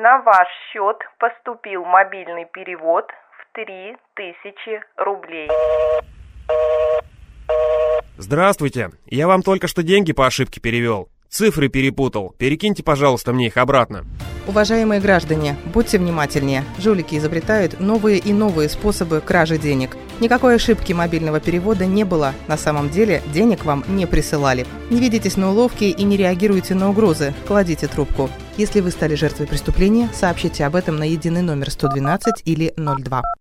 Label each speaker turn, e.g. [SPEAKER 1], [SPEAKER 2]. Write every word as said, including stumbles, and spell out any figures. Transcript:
[SPEAKER 1] На ваш счет поступил мобильный перевод в три тысячи рублей.
[SPEAKER 2] Здравствуйте. Я вам только что деньги по ошибке перевел. Цифры перепутал. Перекиньте, пожалуйста, мне их обратно.
[SPEAKER 3] Уважаемые граждане, будьте внимательнее. Жулики изобретают новые и новые способы кражи денег. Никакой ошибки мобильного перевода не было. На самом деле денег вам не присылали. Не ведитесь на уловки и не реагируйте на угрозы. Кладите трубку. Если вы стали жертвой преступления, сообщите об этом на единый номер сто двенадцать или ноль два.